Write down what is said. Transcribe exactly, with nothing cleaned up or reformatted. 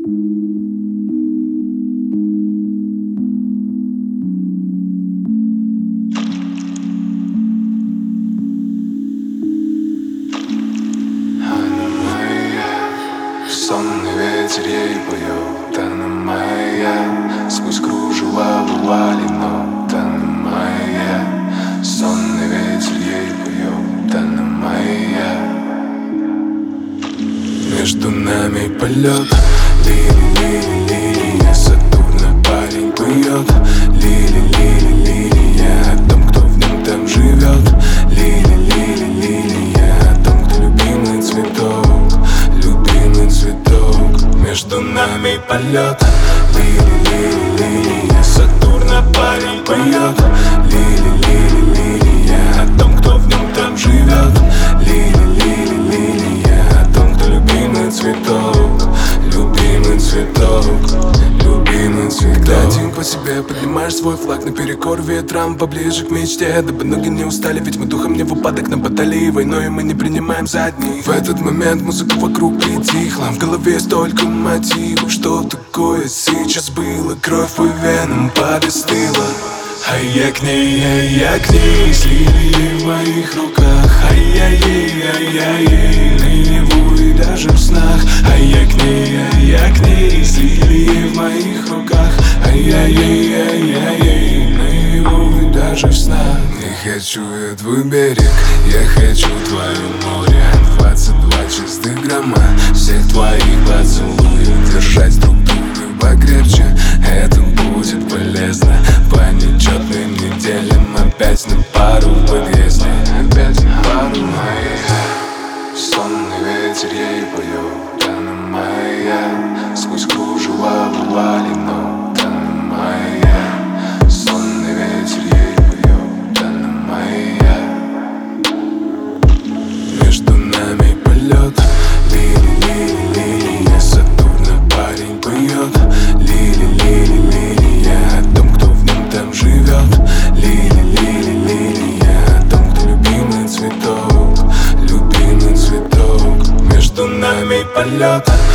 Сонный ветер ей поет, она моя. Сквозь кружева бывали, но она моя. Сонный ветер ей поет, она моя. Между нами полет, лили-лили-лилия, Сатурна парень поет. Лили-лили-лилия, о том, кто в нем там живет. Лили-лили-лилия, о том, кто любимый цветок. Между нами полет, лили-лили-лилия, Сатурна парень поет. Лили-лили-лилия, о том, кто в нем там живет. Лили-лили-лилия, о том, кто любимый цветок. Любимый цветок, любимый цветок. Когда один по себе поднимаешь свой флаг наперекор ветрам, поближе к мечте, дабы ноги не устали, ведь мы духом не в упадок. На баталии войной мы не принимаем задних. В этот момент музыка вокруг притихла, в голове столько мотивов. Что такое сейчас было? Кровь по венам подостыла. А я к ней, а я к ней, с лилией в моих руках. А я ей, а я ей, наяву и даже в снах. А я к ней, а я к ней, с лилией в моих руках. А я ей, а я ей, наяву и даже в снах. Не хочу я твой берег, я хочу твое море. Двадцать два чистых грамма всех твоих поцелуев. Держать друг друга покрепче, это будет полезно. По нечетным неделям опять на пару в подъезде. Опять на пару моя. Сонный ветер ей поет, она моя. Сквозь кружева бывали, но она моя. Сонный ветер ей поет, она моя. Между нами полет, лили-лили-лилия, Сатурна парень поет. Лили-лили-лилия, о том, кто в нем там живет. Лили-лили-лилия, о том, кто любимый цветок. Любимый цветок. Между нами полет.